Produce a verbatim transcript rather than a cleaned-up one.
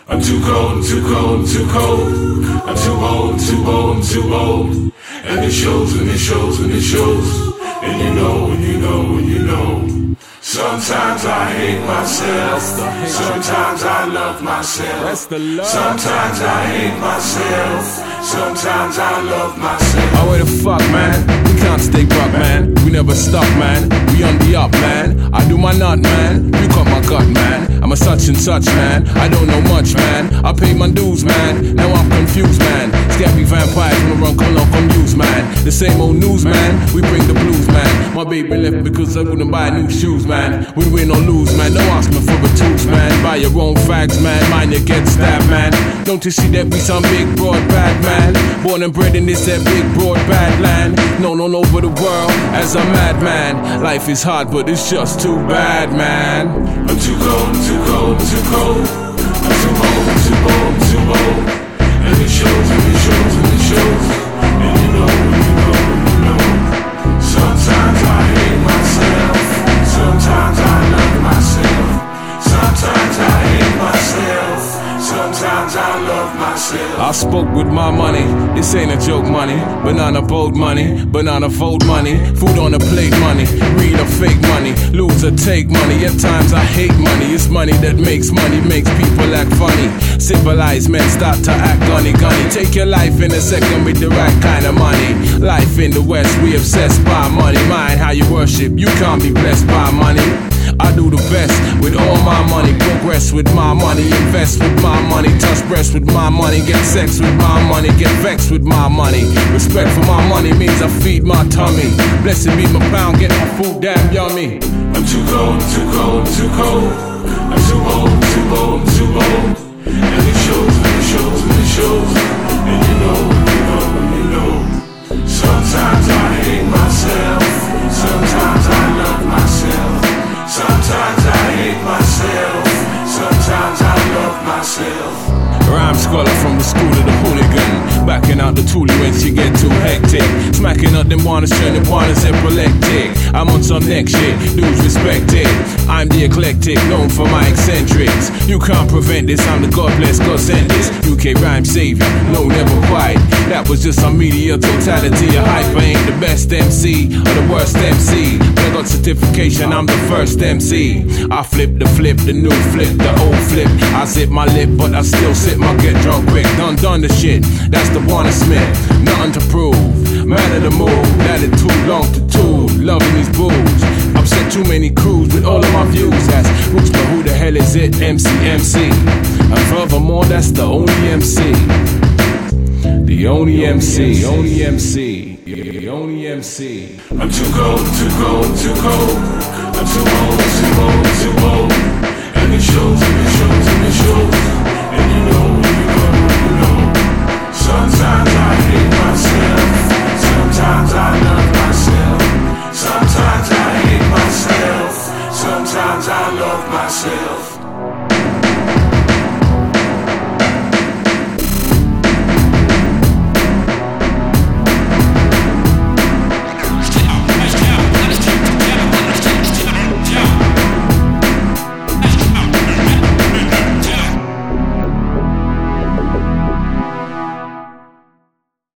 I'm too cold, I'm too cold, I'm too cold. I'm too old, I'm too old, I'm too old. And it shows, and it shows, and it shows. And you know, and you know, and you know. Sometimes I hate myself. Sometimes I love myself. Sometimes I hate myself. Sometimes I love myself. Oh, where the fuck, man? We can't stay broke, man. We never stop, man. We on the up, man. I do my nut, man. You cut my gut, man. I'm a such and such, man. I don't know much, man. I pay my dues, man. Now I'm confused, man. Scabby vampires wanna run cologne on news, man. The same old news, man. We bring the blues, man. My baby left because I wouldn't buy new shoes, man. We win or lose, man. Don't ask me for a tools, man. Buy your own fags, man. Mine you get stabbed, man. Don't you see that we some big broad bad man? Born and bred in this that big broad bad land. Known all over the world as a madman. Life is hard, but it's just too bad, man. I'm too cold, I'm too cold, I'm too cold. I'm too old, I'm too old, I'm too old. And it shows, and it shows, and it shows. And you know, and you know, and you know. Sometimes I hate myself. Sometimes I love myself. Sometimes I hate myself. Sometimes I love myself. I spoke with my money. This ain't a joke money. Banana boat money. Banana fold money. Food on a plate money. Read or fake money. Lose or take money. At times I hate money. It's money that makes money. Makes people act funny. Civilized men start to act gunny gunny. Take your life in a second with the right kind of money. Life in the West, we obsessed by money. Mind how you worship. You can't be blessed by money. I do the best with all my money. Progress with my money. Invest with my money. Touch breasts with my money. Get sex with my money. Get vexed with my money. Respect for my money means I feed my tummy. Blessed be my pound. Get my food damn yummy. I'm too cold, I'm too cold, I'm too cold. I'm too old, I'm too old, I'm too old. And it shows, and it shows, and it shows. And you know, and you know, and you know. Sometimes I hate myself. Sometimes I love myself. Sometimes I hate myself. Sometimes I love myself. Rhyme scholar from the school of the hooligan. Backing out the toolie when she get too hectic. Smacking up them wannas, turning wannas epileptic. I'm on some next shit, dudes respect it. I'm the eclectic, known for my eccentrics. You can't prevent this, I'm the God bless, God sent this. U K rhyme savior, no never quite. That was just some media totality. A hype, I ain't the best M C or the worst M C. But I got certification, I'm the first M C. I flip the flip, the new flip, the old flip. I zip my lip, but I still sip my get drunk quick. Done done the shit, that's the Warner Smith. Nothing to prove, man of the move. That it too long to tool, loving these booze. Upset too many crews with all of my views. That's roots, but who the hell is it? M C M C. And furthermore, that's the only M C. The only M C, the only M C, the only M C. I'm too cold, too cold, too cold. I'm too old, too old, too old.